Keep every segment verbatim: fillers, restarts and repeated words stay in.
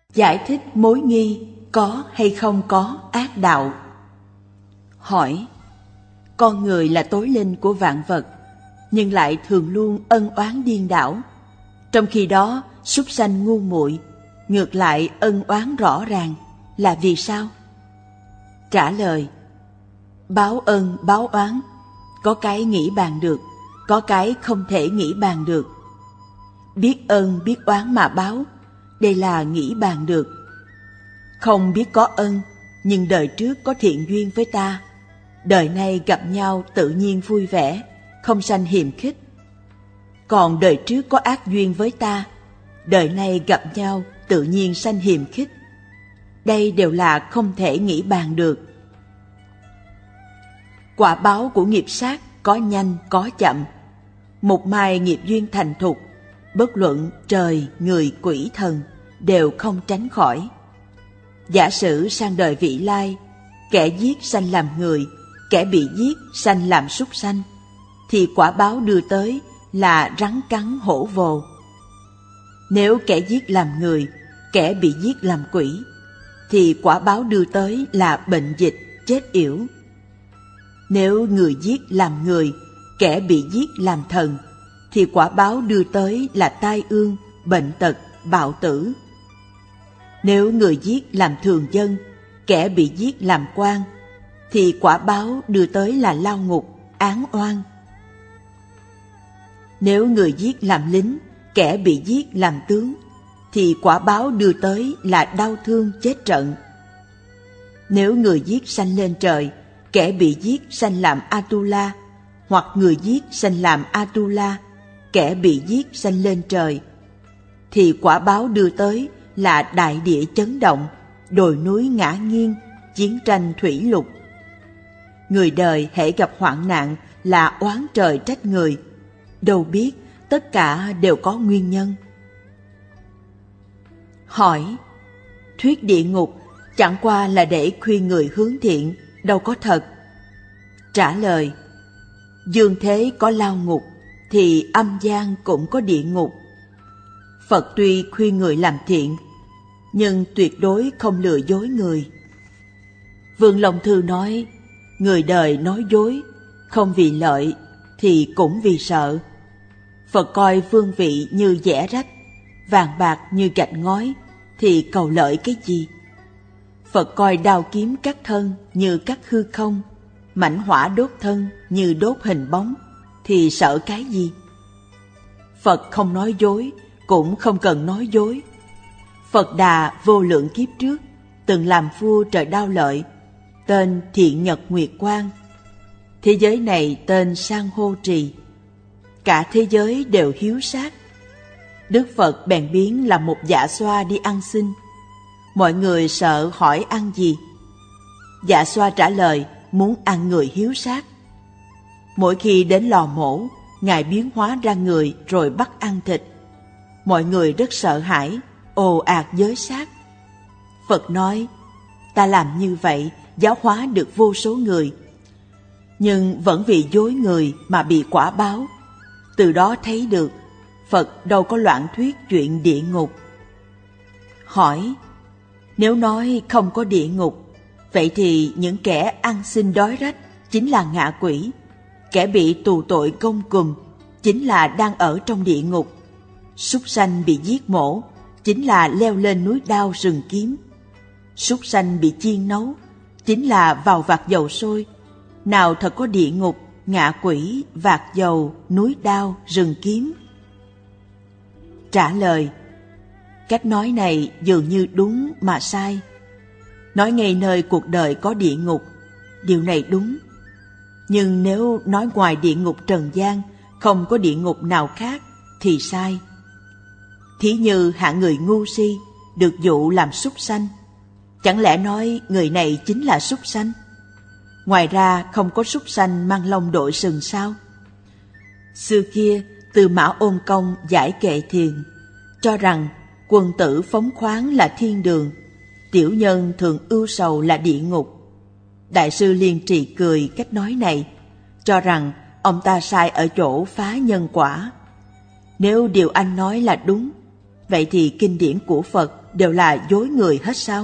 Giải thích mối nghi có hay không có ác đạo. Hỏi: con người là tối linh của vạn vật, nhưng lại thường luôn ân oán điên đảo. Trong khi đó, súc sanh ngu muội ngược lại ân oán rõ ràng, là vì sao? Trả lời: báo ân báo oán, có cái nghĩ bàn được, có cái không thể nghĩ bàn được. Biết ân biết oán mà báo, đây là nghĩ bàn được. Không biết có ân, nhưng đời trước có thiện duyên với ta, đời nay gặp nhau tự nhiên vui vẻ, không sanh hiềm khích. Còn đời trước có ác duyên với ta, đời nay gặp nhau tự nhiên sanh hiềm khích. Đây đều là không thể nghĩ bàn được. Quả báo của nghiệp sát có nhanh có chậm. Một mai nghiệp duyên thành thục, bất luận trời, người, quỷ, thần đều không tránh khỏi. Giả sử sang đời vị lai, kẻ giết sanh làm người, kẻ bị giết sanh làm súc sanh, thì quả báo đưa tới là rắn cắn hổ vồ. Nếu kẻ giết làm người, kẻ bị giết làm quỷ, thì quả báo đưa tới là bệnh dịch, chết yểu. Nếu người giết làm người, kẻ bị giết làm thần, thì quả báo đưa tới là tai ương, bệnh tật, bạo tử. Nếu người giết làm thường dân, kẻ bị giết làm quan, thì quả báo đưa tới là lao ngục, án oan. Nếu người giết làm lính, kẻ bị giết làm tướng, thì quả báo đưa tới là đau thương chết trận. Nếu người giết sanh lên trời, kẻ bị giết sanh làm Atula, hoặc người giết sanh làm Atula, kẻ bị giết sanh lên trời, thì quả báo đưa tới là đại địa chấn động, đồi núi ngã nghiêng, chiến tranh thủy lục. Người đời hễ gặp hoạn nạn là oán trời trách người, đâu biết tất cả đều có nguyên nhân. Hỏi: thuyết địa ngục chẳng qua là để khuyên người hướng thiện, đâu có thật. Trả lời: dương thế có lao ngục, thì âm gian cũng có địa ngục. Phật tuy khuyên người làm thiện, nhưng tuyệt đối không lừa dối người. Vương Long Thư nói, người đời nói dối, không vì lợi thì cũng vì sợ. Phật coi vương vị như dẻ rách, vàng bạc như gạch ngói, thì cầu lợi cái gì? Phật coi đao kiếm cắt thân như cắt hư không, mảnh hỏa đốt thân như đốt hình bóng, thì sợ cái gì? Phật không nói dối, cũng không cần nói dối. Phật Đà vô lượng kiếp trước từng làm vua trời Đao Lợi, tên Thiện Nhật Nguyệt Quang. Thế giới này tên Sang Hô Trì. Cả thế giới đều hiếu sát. Đức Phật bèn biến làm một dạ xoa đi ăn xin. Mọi người sợ hỏi ăn gì. Dạ xoa trả lời muốn ăn người hiếu sát. Mỗi khi đến lò mổ, Ngài biến hóa ra người rồi bắt ăn thịt. Mọi người rất sợ hãi, ồ ạt giới sát. Phật nói, ta làm như vậy giáo hóa được vô số người, nhưng vẫn vì dối người mà bị quả báo. Từ đó thấy được Phật đâu có loạn thuyết chuyện địa ngục. Hỏi, nếu nói không có địa ngục, vậy thì những kẻ ăn xin đói rách chính là ngạ quỷ, kẻ bị tù tội gông cùm chính là đang ở trong địa ngục, súc sanh bị giết mổ chính là leo lên núi đao rừng kiếm, súc sanh bị chiên nấu chính là vào vạc dầu sôi. Nào thật có địa ngục, ngạ quỷ, vạc dầu, núi đao, rừng kiếm? Trả lời, cách nói này dường như đúng mà sai. Nói ngay nơi cuộc đời có địa ngục, điều này đúng. Nhưng nếu nói ngoài địa ngục trần gian không có địa ngục nào khác thì sai. Thí như hạng người ngu si được dụ làm súc sanh, chẳng lẽ nói người này chính là súc sanh? Ngoài ra không có súc sanh mang lông đội sừng sao? Xưa kia Tư Mã Ôn Công giải kệ thiền, cho rằng quân tử phóng khoáng là thiên đường, tiểu nhân thường ưu sầu là địa ngục. Đại sư Liên Trì cười cách nói này, cho rằng ông ta sai ở chỗ phá nhân quả. Nếu điều anh nói là đúng, vậy thì kinh điển của Phật đều là dối người hết sao?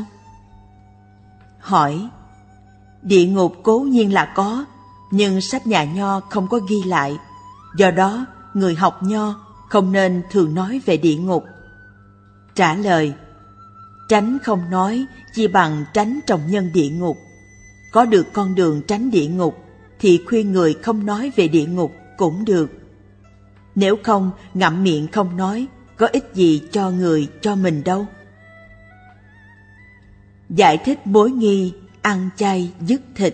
Hỏi: địa ngục cố nhiên là có, nhưng sách nhà Nho không có ghi lại. Do đó, người học Nho không nên thường nói về địa ngục. Trả lời: tránh không nói, chi bằng tránh trồng nhân địa ngục. Có được con đường tránh địa ngục, thì khuyên người không nói về địa ngục cũng được. Nếu không, ngậm miệng không nói, có ích gì cho người, cho mình đâu. Giải thích mối nghi ăn chay dứt thịt.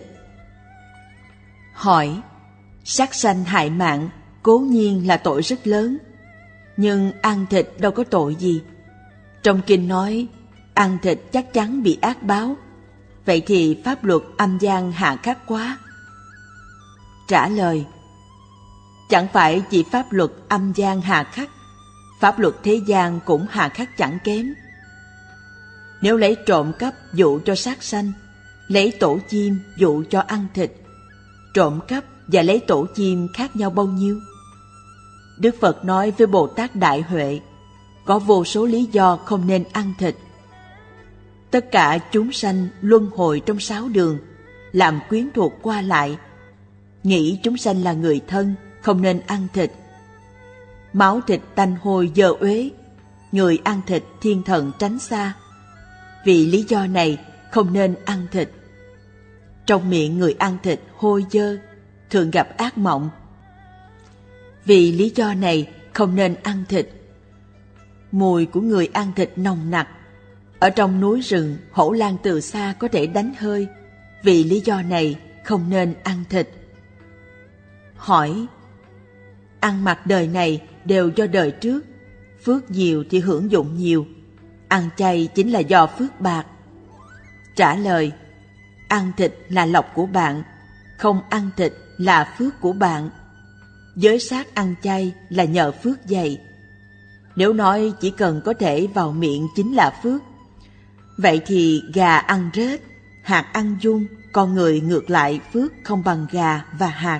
Hỏi: sát sanh hại mạng cố nhiên là tội rất lớn, nhưng ăn thịt đâu có tội gì. Trong kinh nói ăn thịt chắc chắn bị ác báo, vậy thì pháp luật âm gian hà khắc quá. Trả lời: chẳng phải chỉ pháp luật âm gian hà khắc, pháp luật thế gian cũng hà khắc chẳng kém. Nếu lấy trộm cắp dụ cho sát sanh, lấy tổ chim dụ cho ăn thịt, trộm cắp và lấy tổ chim khác nhau bao nhiêu? Đức Phật nói với Bồ Tát Đại Huệ, có vô số lý do không nên ăn thịt. Tất cả chúng sanh luân hồi trong sáu đường, làm quyến thuộc qua lại, nghĩ chúng sanh là người thân, không nên ăn thịt. Máu thịt tanh hôi dơ uế, người ăn thịt thiên thần tránh xa. Vì lý do này không nên ăn thịt. Trong miệng người ăn thịt hôi dơ, thường gặp ác mộng. Vì lý do này không nên ăn thịt. Mùi của người ăn thịt nồng nặc. Ở trong núi rừng, hổ lang từ xa có thể đánh hơi. Vì lý do này không nên ăn thịt. Hỏi: ăn mặc đời này đều do đời trước, phước nhiều thì hưởng dụng nhiều, ăn chay chính là do phước bạc. Trả lời: ăn thịt là lộc của bạn, không ăn thịt là phước của bạn. Giới sát ăn chay là nhờ phước dày. Nếu nói chỉ cần có thể vào miệng chính là phước, vậy thì gà ăn rết, hạt ăn dung, con người ngược lại phước không bằng gà và hạt.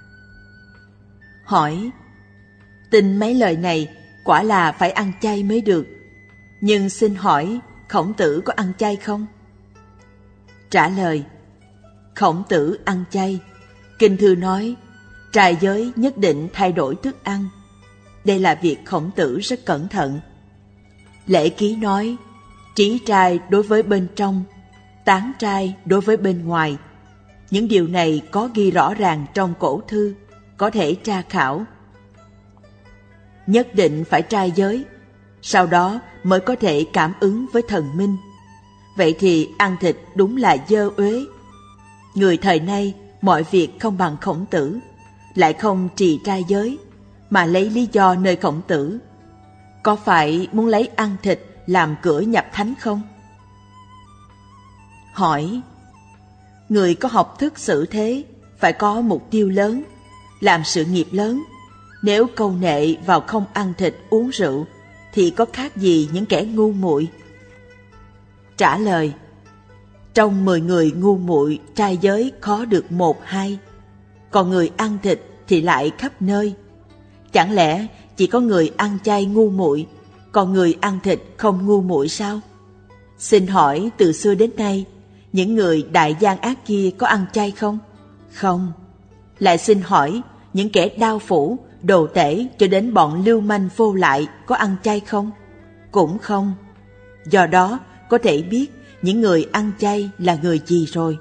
Hỏi: tin mấy lời này quả là phải ăn chay mới được, nhưng xin hỏi Khổng Tử có ăn chay không? Trả lời: Khổng Tử ăn chay. Kinh thư nói trai giới nhất định thay đổi thức ăn. Đây là việc Khổng Tử rất cẩn thận. Lễ Ký nói trí trai đối với bên trong, tán trai đối với bên ngoài. Những điều này có ghi rõ ràng trong cổ thư, có thể tra khảo. Nhất định phải trai giới, sau đó mới có thể cảm ứng với thần minh. Vậy thì ăn thịt đúng là dơ uế. Người thời nay mọi việc không bằng Khổng Tử, lại không trì trai giới, mà lấy lý do nơi Khổng Tử. Có phải muốn lấy ăn thịt làm cửa nhập thánh không? Hỏi: người có học thức xử thế, phải có mục tiêu lớn, làm sự nghiệp lớn. Nếu câu nệ vào không ăn thịt uống rượu, thì có khác gì những kẻ ngu muội? Trả lời: trong mười người ngu muội trai giới khó được một hai, còn người ăn thịt thì lại khắp nơi. Chẳng lẽ chỉ có người ăn chay ngu muội, còn người ăn thịt không ngu muội sao? Xin hỏi từ xưa đến nay, những người đại gian ác kia có ăn chay không? Không. Lại xin hỏi, những kẻ đao phủ, đồ tể cho đến bọn lưu manh vô lại có ăn chay không? Cũng không. Do đó có thể biết những người ăn chay là người gì rồi.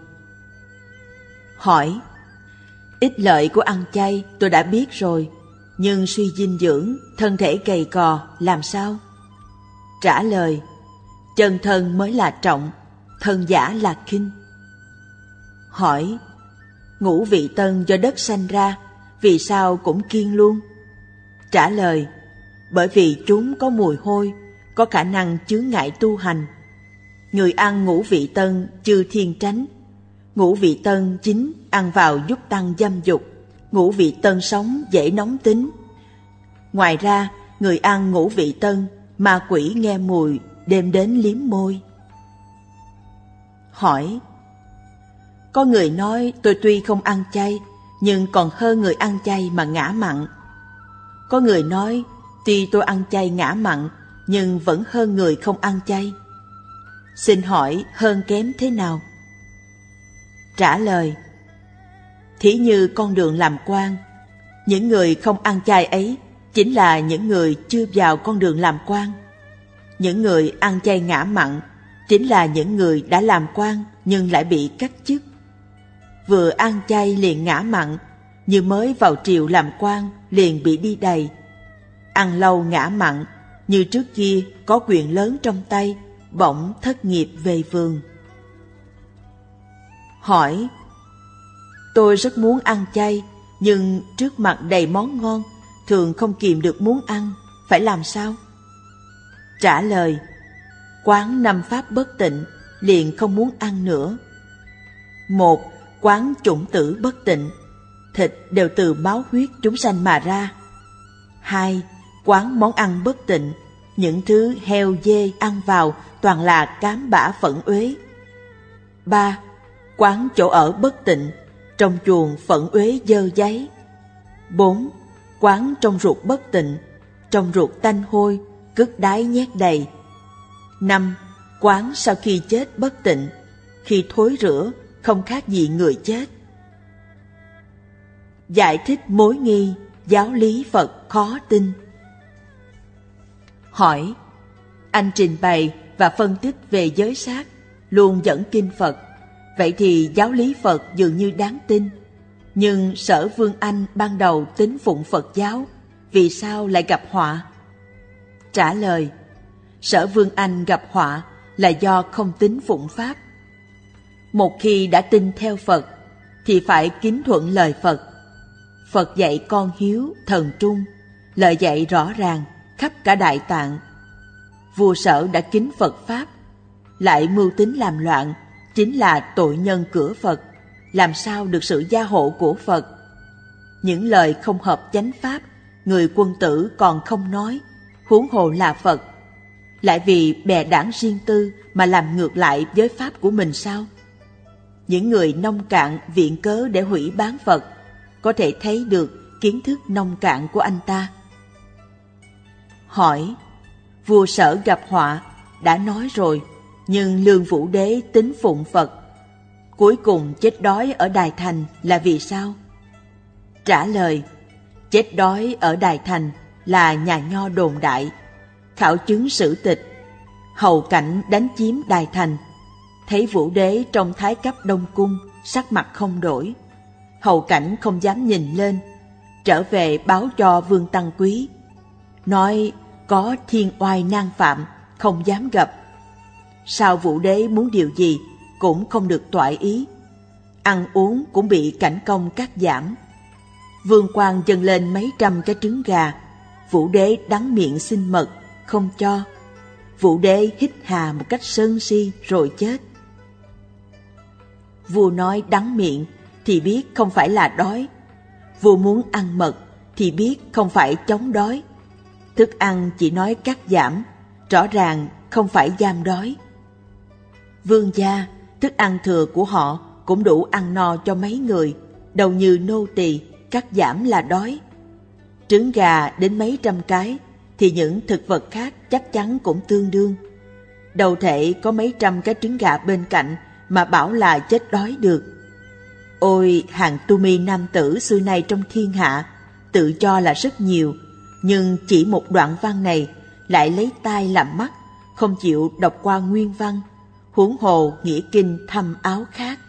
Hỏi: ích lợi của ăn chay tôi đã biết rồi, nhưng suy dinh dưỡng, thân thể gầy cò làm sao? Trả lời: chân thân mới là trọng, thân giả là khinh. Hỏi: ngũ vị tân do đất sanh ra, vì sao cũng kiêng luôn? Trả lời: bởi vì chúng có mùi hôi, có khả năng chướng ngại tu hành. Người ăn ngũ vị tân chư thiên tránh. Ngũ vị tân chính ăn vào giúp tăng dâm dục. Ngũ vị tân sống dễ nóng tính. Ngoài ra, người ăn ngũ vị tân, ma quỷ nghe mùi đem đến liếm môi. Hỏi: có người nói tôi tuy không ăn chay, nhưng còn hơn người ăn chay mà ngã mặn. Có người nói tuy tôi ăn chay ngã mặn, nhưng vẫn hơn người không ăn chay. Xin hỏi hơn kém thế nào? Trả lời: thí như con đường làm quan, những người không ăn chay ấy chính là những người chưa vào con đường làm quan. Những người ăn chay ngã mặn chính là những người đã làm quan nhưng lại bị cách chức. Vừa ăn chay liền ngã mặn, như mới vào triều làm quan liền bị đi đầy. Ăn lâu ngã mặn, như trước kia có quyền lớn trong tay, bỗng thất nghiệp về vườn. Hỏi: tôi rất muốn ăn chay, nhưng trước mặt đầy món ngon, thường không kìm được muốn ăn, phải làm sao? Trả lời: quán năm pháp bất tịnh, liền không muốn ăn nữa. Một, quán chủng tử bất tịnh, thịt đều từ máu huyết chúng sanh mà ra. Hai, quán món ăn bất tịnh, những thứ heo dê ăn vào toàn là cám bã phẫn uế. Ba, quán chỗ ở bất tịnh, trong chuồng phẫn uế dơ dáy. Bốn, quán trong ruột bất tịnh, trong ruột tanh hôi, cứt đái nhét đầy. Năm, quán sau khi chết bất tịnh, khi thối rữa không khác gì người chết. Giải thích mối nghi, giáo lý Phật khó tin. Hỏi: anh trình bày và phân tích về giới sát, luôn dẫn kinh Phật, vậy thì giáo lý Phật dường như đáng tin. Nhưng Sở Vương Anh ban đầu tín phụng Phật giáo, vì sao lại gặp họa? Trả lời: Sở Vương Anh gặp họa là do không tín phụng Pháp. Một khi đã tin theo Phật, thì phải kính thuận lời Phật. Phật dạy con hiếu, thần trung, lời dạy rõ ràng, khắp cả Đại Tạng. Vua Sở đã kính Phật Pháp, lại mưu tính làm loạn, chính là tội nhân cửa Phật, làm sao được sự gia hộ của Phật. Những lời không hợp chánh Pháp, người quân tử còn không nói, huống hồ là Phật. Lại vì bè đảng riêng tư mà làm ngược lại với Pháp của mình sao? Những người nông cạn viện cớ để hủy bán Phật, có thể thấy được kiến thức nông cạn của anh ta. Hỏi: vua Sở gặp họa, đã nói rồi, nhưng Lương Vũ Đế tín phụng Phật, cuối cùng chết đói ở Đài Thành là vì sao? Trả lời: chết đói ở Đài Thành là nhà nho đồn đại. Khảo chứng sử tịch, hầu cảnh đánh chiếm Đài Thành, thấy Vũ Đế trong thái cấp Đông Cung, sắc mặt không đổi. Hầu cảnh không dám nhìn lên, trở về báo cho Vương Tăng Quý, nói có thiên oai nan phạm, không dám gặp. Sao Vũ Đế muốn điều gì cũng không được toại ý, ăn uống cũng bị cảnh công cắt giảm. Vương quan dâng lên mấy trăm cái trứng gà, Vũ Đế đắng miệng xin mật, không cho. Vũ Đế hít hà một cách sân si rồi chết. Vua nói đắng miệng thì biết không phải là đói, vua muốn ăn mật thì biết không phải chống đói. Thức ăn chỉ nói cắt giảm, rõ ràng không phải giam đói. Vương gia, thức ăn thừa của họ cũng đủ ăn no cho mấy người, đâu như nô tỳ cắt giảm là đói. Trứng gà đến mấy trăm cái thì những thực vật khác chắc chắn cũng tương đương. Đâu thể có mấy trăm cái trứng gà bên cạnh mà bảo là chết đói được. Ôi, hàng tu mi nam tử xưa nay trong thiên hạ, tự cho là rất nhiều, nhưng chỉ một đoạn văn này lại lấy tai làm mắt, không chịu đọc qua nguyên văn, huống hồ nghĩa kinh thâm áo khác.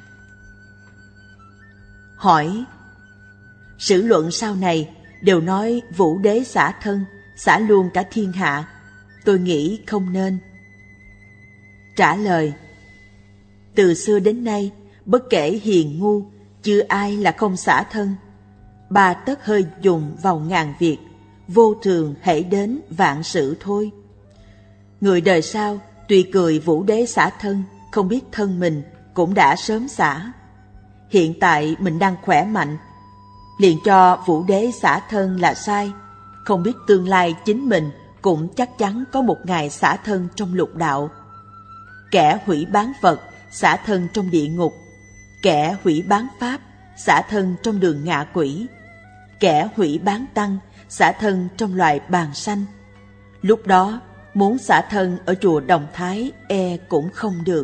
Hỏi: sử luận sau này đều nói Vũ Đế xả thân, xả luôn cả thiên hạ, tôi nghĩ không nên. Trả lời: từ xưa đến nay, bất kể hiền ngu, chưa ai là không xả thân. Ba tấc hơi dùng vào ngàn việc, vô thường hễ đến vạn sự thôi. Người đời sau tuy cười Vũ Đế xả thân, không biết thân mình cũng đã sớm xả. Hiện tại mình đang khỏe mạnh, liền cho Vũ Đế xả thân là sai, không biết tương lai chính mình cũng chắc chắn có một ngày xả thân trong lục đạo. Kẻ hủy bán Phật xả thân trong địa ngục, kẻ hủy bán Pháp xả thân trong đường ngạ quỷ, kẻ hủy bán Tăng xả thân trong loài bàn sanh. Lúc đó muốn xả thân ở chùa Đồng Thái e cũng không được.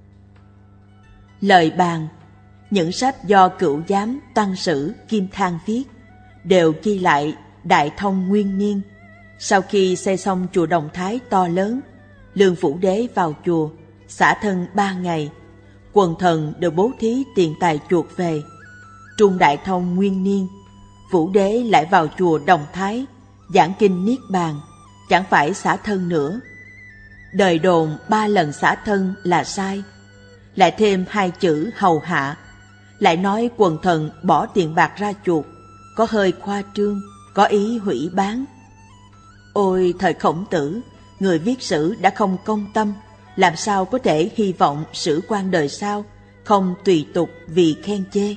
Lời bàn, những sách do Cửu Giám, Tăng Sử, Kim Thang viết đều ghi lại Đại Thông nguyên niên. Sau khi xây xong chùa Đồng Thái to lớn, Lương Vũ Đế vào chùa, xả thân ba ngày, quần thần đều bố thí tiền tài chuộc về. Trung Đại Thông nguyên niên, Vũ Đế lại vào chùa Đồng Thái, giảng kinh Niết Bàn, chẳng phải xả thân nữa. Đời đồn ba lần xả thân là sai, lại thêm hai chữ hầu hạ, lại nói quần thần bỏ tiền bạc ra chuộc, có hơi khoa trương, có ý hủy bán. Ôi thời Khổng Tử, người viết sử đã không công tâm, làm sao có thể hy vọng sử quan đời sau không tùy tục vì khen chê.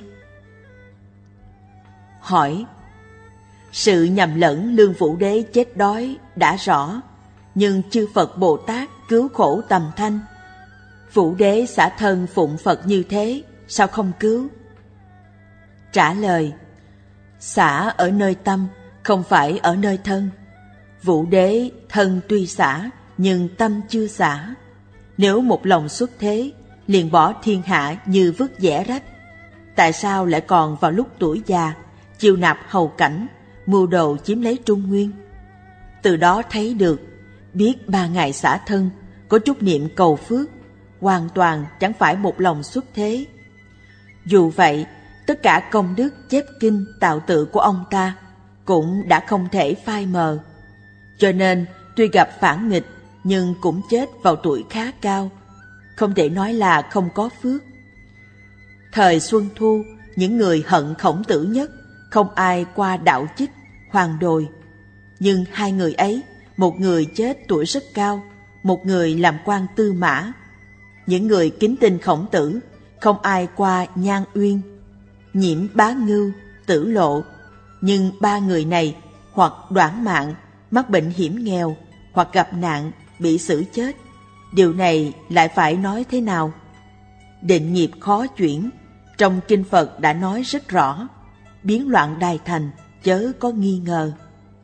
Hỏi, sự nhầm lẫn Lương Vũ Đế chết đói đã rõ, nhưng chư Phật Bồ Tát cứu khổ tầm thanh. Vũ Đế xả thân phụng Phật như thế, sao không cứu? Trả lời, xả ở nơi tâm, không phải ở nơi thân. Vũ Đế thân tuy xả, nhưng tâm chưa xả. Nếu một lòng xuất thế, liền bỏ thiên hạ như vứt dẻ rách. Tại sao lại còn vào lúc tuổi già, chiêu nạp hầu cảnh, mưu đồ chiếm lấy Trung Nguyên? Từ đó thấy được, biết ba ngày xả thân, có chút niệm cầu phước, hoàn toàn chẳng phải một lòng xuất thế. Dù vậy, tất cả công đức chép kinh tạo tự của ông ta cũng đã không thể phai mờ. Cho nên, tuy gặp phản nghịch, nhưng cũng chết vào tuổi khá cao, không thể nói là không có phước. Thời Xuân Thu, những người hận Khổng Tử nhất, không ai qua Đạo Chích, Hoàng Đồi. Nhưng hai người ấy, một người chết tuổi rất cao, một người làm quan Tư Mã. Những người kính tin Khổng Tử, không ai qua Nhan Uyên, Nhiễm Bá Ngưu, Tử Lộ. Nhưng ba người này hoặc đoản mạng, mắc bệnh hiểm nghèo, hoặc gặp nạn, bị xử chết. Điều này lại phải nói thế nào? Định nghiệp khó chuyển, trong kinh Phật đã nói rất rõ, biến loạn đài thành, chớ có nghi ngờ.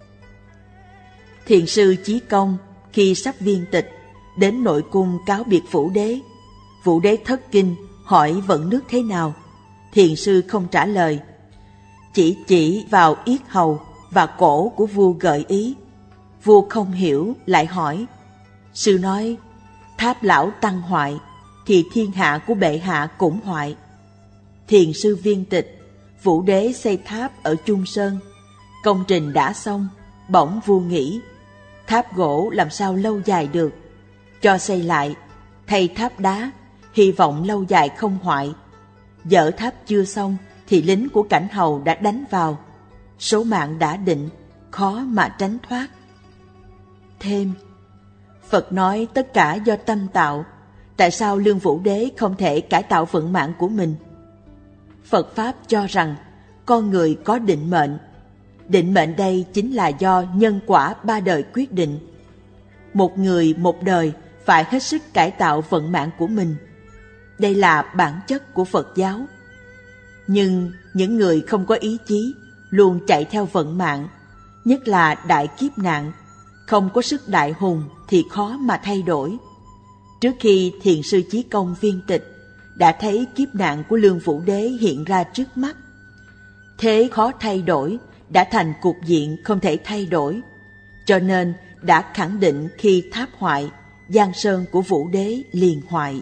Thiền sư Chí Công khi sắp viên tịch, đến nội cung cáo biệt Vũ Đế. Vũ Đế thất kinh, hỏi vận nước thế nào? Thiền sư không trả lời, chỉ chỉ vào yết hầu và cổ của vua gợi ý. Vua không hiểu, lại hỏi. Sư nói, tháp lão tăng hoại, thì thiên hạ của bệ hạ cũng hoại. Thiền sư viên tịch, Vũ Đế xây tháp ở Trung Sơn. Công trình đã xong, bỗng vua nghĩ, tháp gỗ làm sao lâu dài được, cho xây lại, thay tháp đá, hy vọng lâu dài không hoại. Dỡ tháp chưa xong thì lính của Cảnh Hầu đã đánh vào, số mạng đã định, khó mà tránh thoát. Thêm, Phật nói tất cả do tâm tạo, tại sao Lương Vũ Đế không thể cải tạo vận mạng của mình? Phật Pháp cho rằng con người có định mệnh. Định mệnh đây chính là do nhân quả ba đời quyết định. Một người một đời phải hết sức cải tạo vận mạng của mình. Đây là bản chất của Phật giáo. Nhưng những người không có ý chí, luôn chạy theo vận mạng, nhất là đại kiếp nạn, không có sức đại hùng thì khó mà thay đổi. Trước khi thiền sư Chí Công viên tịch, đã thấy kiếp nạn của Lương Vũ Đế hiện ra trước mắt. Thế khó thay đổi, đã thành cục diện không thể thay đổi. Cho nên đã khẳng định khi tháp hoại, giang sơn của Vũ Đế liền hoại.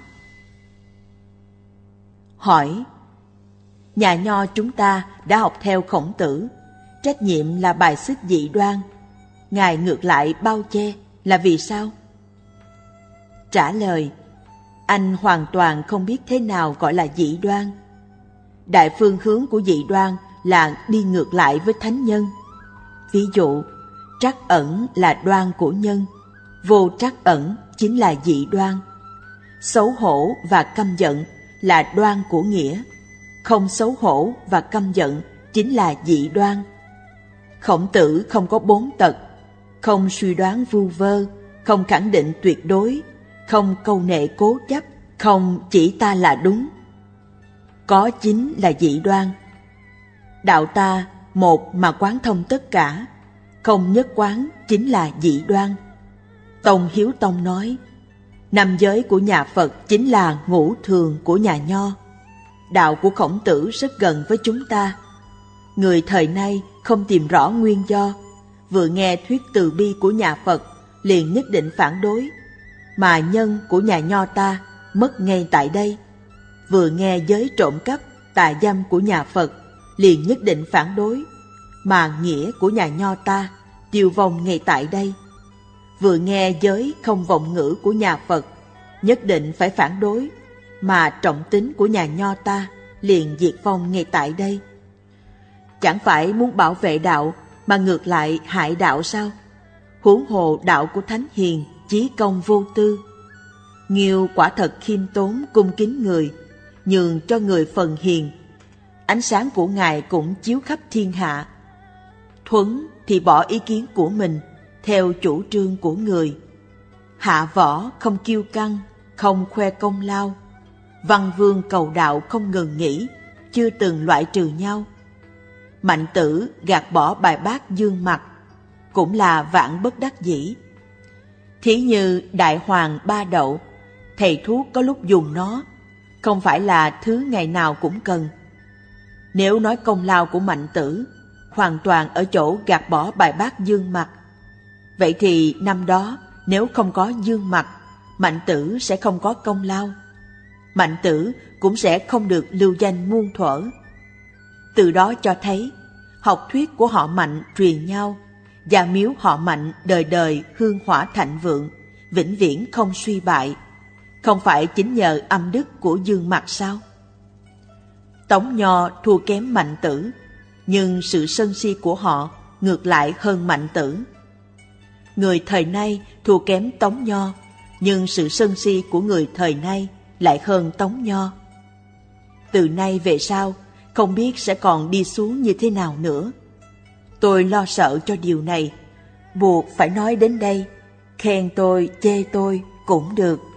Hỏi, nhà nho chúng ta đã học theo Khổng Tử, trách nhiệm là bài xích dị đoan, Ngài ngược lại bao che là vì sao? Trả lời, anh hoàn toàn không biết thế nào gọi là dị đoan. Đại phương hướng của dị đoan là đi ngược lại với thánh nhân. Ví dụ, trắc ẩn là đoan của nhân, vô trắc ẩn chính là dị đoan. Xấu hổ và căm giận là đoan của nghĩa, không xấu hổ và căm giận chính là dị đoan. Khổng Tử không có bốn tật, không suy đoán vu vơ, không khẳng định tuyệt đối, không câu nệ cố chấp, không chỉ ta là đúng. Có chính là dị đoan. Đạo ta một mà quán thông tất cả, không nhất quán chính là dị đoan. Tông Hiếu Tông nói, năm giới của nhà Phật chính là ngũ thường của nhà Nho. Đạo của Khổng Tử rất gần với chúng ta. Người thời nay không tìm rõ nguyên do, vừa nghe thuyết từ bi của nhà Phật liền nhất định phản đối, mà nhân của nhà Nho ta mất ngay tại đây. Vừa nghe giới trộm cắp, tà dâm của nhà Phật liền nhất định phản đối, mà nghĩa của nhà Nho ta tiêu vong ngay tại đây. Vừa nghe giới không vọng ngữ của nhà Phật nhất định phải phản đối, mà trọng tính của nhà Nho ta liền diệt vong ngay tại đây. Chẳng phải muốn bảo vệ đạo mà ngược lại hại đạo sao? Huống hồ đạo của Thánh Hiền chí công vô tư. Nghiêu quả thật khiêm tốn cung kính người, nhường cho người phần hiền. Ánh sáng của Ngài cũng chiếu khắp thiên hạ. Thuấn thì bỏ ý kiến của mình theo chủ trương của người. Hạ võ không kiêu căng, không khoe công lao. Văn vương cầu đạo không ngừng nghỉ, chưa từng loại trừ nhau. Mạnh tử gạt bỏ bài bác dương mặt, cũng là vạn bất đắc dĩ. Thí như đại hoàng ba đậu, thầy thuốc có lúc dùng nó, không phải là thứ ngày nào cũng cần. Nếu nói công lao của Mạnh tử, hoàn toàn ở chỗ gạt bỏ bài bác dương mặt. Vậy thì năm đó nếu không có dương mặt, Mạnh tử sẽ không có công lao. Mạnh tử cũng sẽ không được lưu danh muôn thuở. Từ đó cho thấy, học thuyết của họ Mạnh truyền nhau, và miếu họ Mạnh đời đời hương hỏa thạnh vượng, vĩnh viễn không suy bại. Không phải chính nhờ âm đức của dương mặt sao? Tống Nho thua kém Mạnh tử, nhưng sự sân si của họ ngược lại hơn Mạnh tử. Người thời nay thua kém Tống Nho, nhưng sự sân si của người thời nay lại hơn Tống Nho. Từ nay về sau, không biết sẽ còn đi xuống như thế nào nữa. Tôi lo sợ cho điều này, buộc phải nói đến đây, khen tôi, chê tôi cũng được.